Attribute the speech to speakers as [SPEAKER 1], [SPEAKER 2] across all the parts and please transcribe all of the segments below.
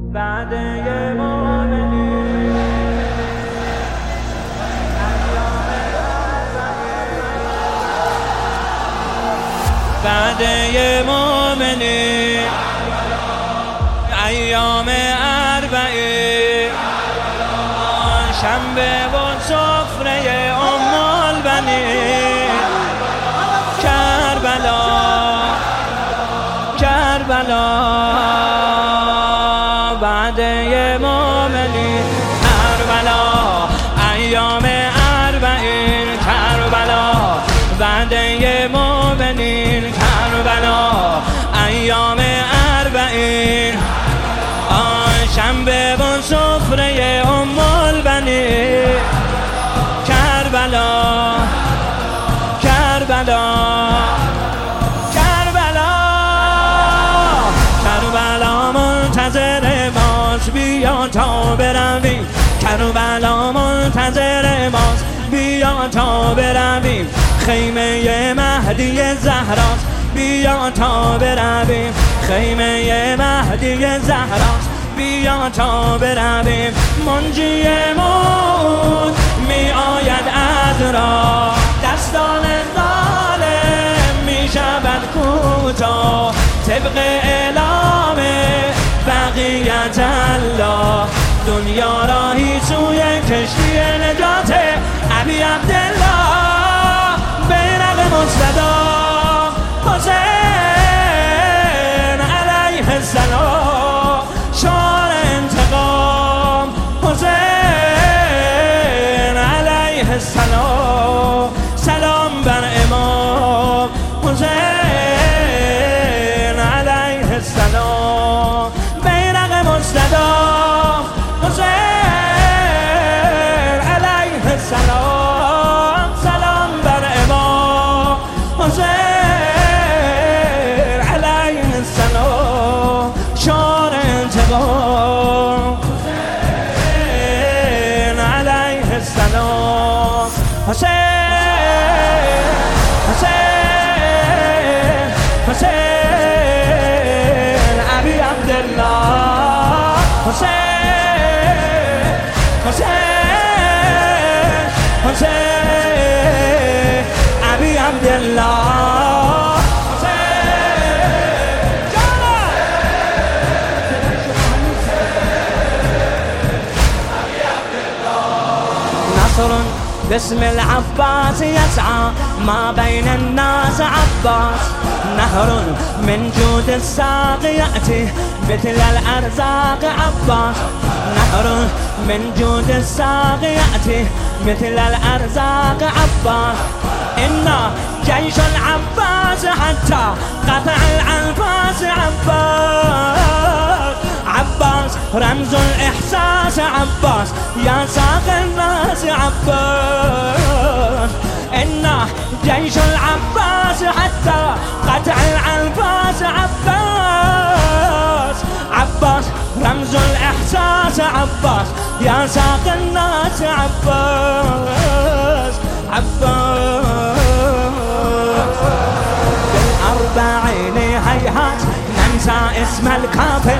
[SPEAKER 1] بعده مؤمنین بعده مؤمنین ایام اربعین شنبه و سفره ام البنین کربلا بعده مؤمنین کربلا ایام اربعین کربلا بعده مؤمنین کربلا ایام اربعین شنبه و سفره ام البنین کربلا منتظر ماست بیا تا برویم کربلا منتظر ماست بیا تا برویم خیمه مهدی زهراست بیا تا برویم خیمه مهدی زهراست بیا تا برویم منجیمون می آید از راه دستان ظالم می شود کوتاه طبق اعلام بقیت الله دنیا راهی سوی کشتی نجات ابی عبدالله بیرق مصطفی حسین علیه السلام شعار انتقام حسین علیه السلام سلام بر امام حسین علیه السلام بیرق مصطفی حسین علیه السلام سلام بر امام حسین علیه السلام شعار انتقام حسین علیه السلام حسین ابی عبدالله حسین ابی عبدالله نصر باسم العباس يسعى ما بين الناس عباس نهر من جود الساق يأتي مثل الأرزاق عباس نهر من جود الساق يأتي مثل الأرزاق عباس إنا جيش العباس حتى قطع الأنفاس عباس عباس رمز الإحساس عباس يا ساق الناس عباس إنا جيش العباس حتى قطع الأنفاس عباس عباس رمز الإحساس عباس يا ساق الناس عباس بالأربعين هيهات ننسى اسم الكافر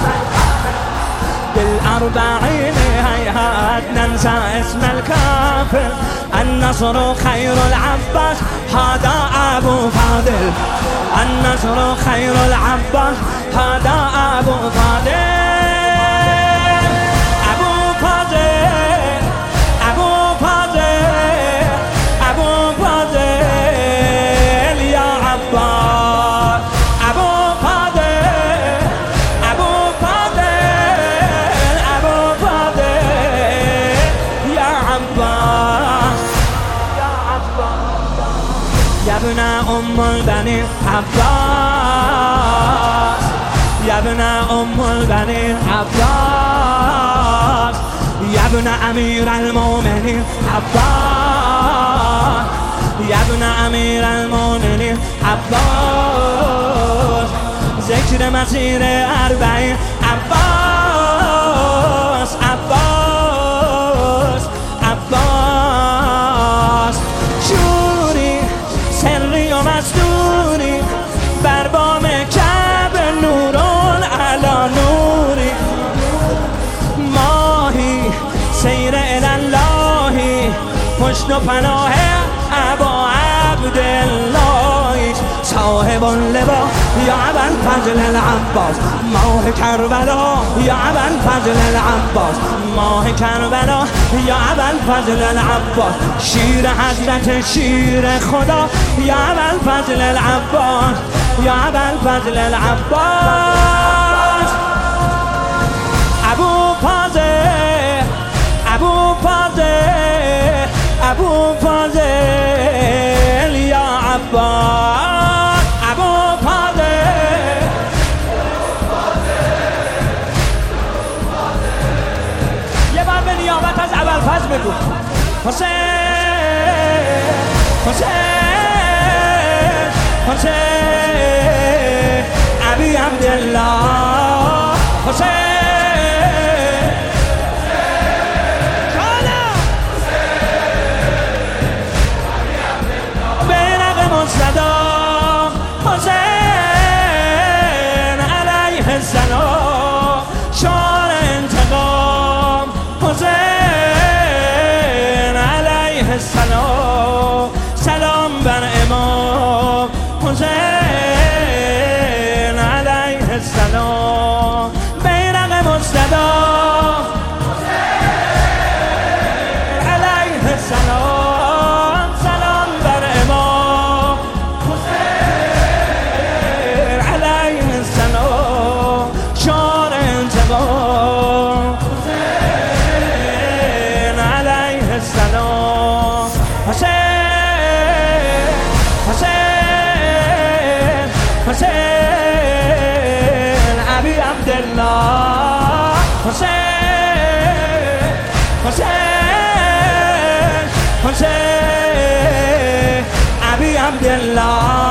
[SPEAKER 1] بالأربعين هيهات ننسى اسم الكافر النصر خير العباس هذا أبو فاضل النصر خير العباس هذا أبو فاضل يا ابن أم البنين عباس يا ابن أم البنين عباس يا ابن أمير المؤمنين عباس يا ابن أمير المؤمنين عباس ذكر مسير 40 عباس عباس عباس شوری سری و مستوری بر بام کعبه نوران علا نوری حسن و پناه ابا عبدالله صاحب اللوا یا ابوالفضل العباس ماه کربلا یا ابوالفضل العباس ماه کربلا یا ابوالفضل العباس شیر حضرت شیر خدا یا ابوالفضل العباس یا ابوالفضل العباس ابو فاضل ابو فاضل ابو فاضل یا عباس ابو فاضل یه بار به نیابت از ابوالفضل بگو حسین حسین حسین ابی عبدالله حسین حسین علیه السلام شعار انتقام حسین علیه السلام سلام بر امام حسین علیه السلام بیرق مصطفی حسین علیه السلام سلام بر امام حسین علیه السلام شعار انتقام حسین علیه السلام حسین حسین حسین ابی عبدالله حسین حسین حسین ابی عبدالله